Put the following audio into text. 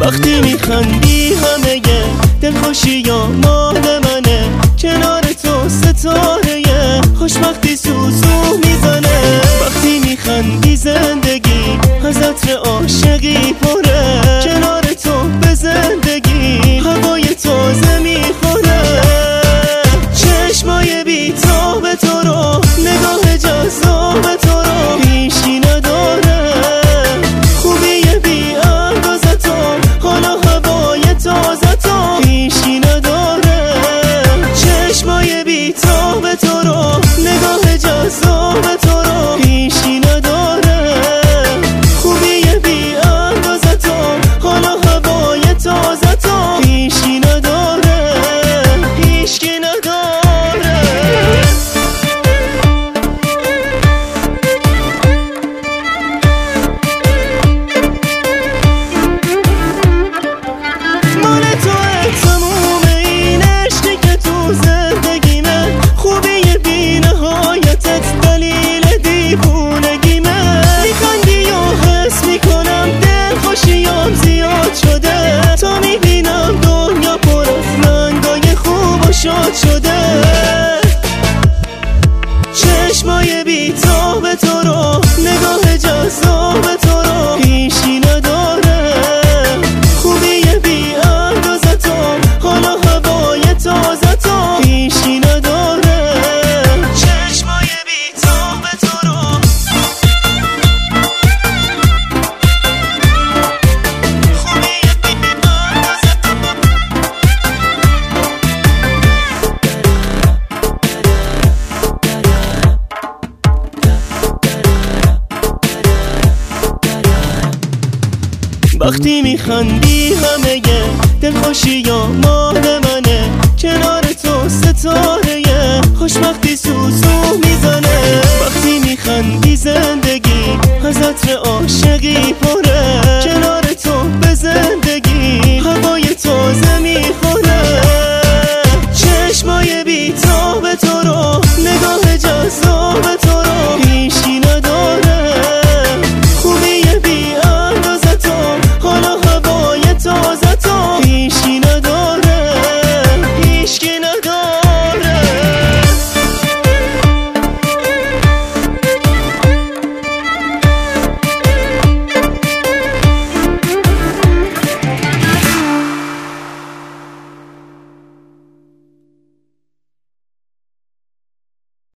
وقتی میخندی همه دلخوشی یا مال منه، کنار تو ستاره خوشبختی سوزو میزنه. وقتی میخندی زندگی از عطر عاشقی پره، کنار تو به زندگی هوای تازه میخوره. چشمای بی‌تاب تو رو، نگاه جذاب تو رو هیچکی نداره. خوبی بی اندازه تو، حالا هوای تازه تو هیچکی نداره. چشمای بی‌تاب تو رو، نگاه جذاب تو رو هیچکی نداره. خوبی بی اندازه تو، حالا هوای تازه تو هیچکی نداره. هیچکی نداره. تا میبینم دنیا پر از رنگای خوب و شاد شده. چشمای بی‌تاب تو رو، نگاه جذاب تو رو هیچکی نداره. خوبی بی اندازه تو، حالا هوای تازه تو هیچکی نداره. چشمای بی‌تاب تو رو، وقتی میخندی همه دلخوشی یا مال منه، کنار تو ستاره خوشبختی سوزو میزنه. وقتی میخندی زندگی از عطر عاشقی پره،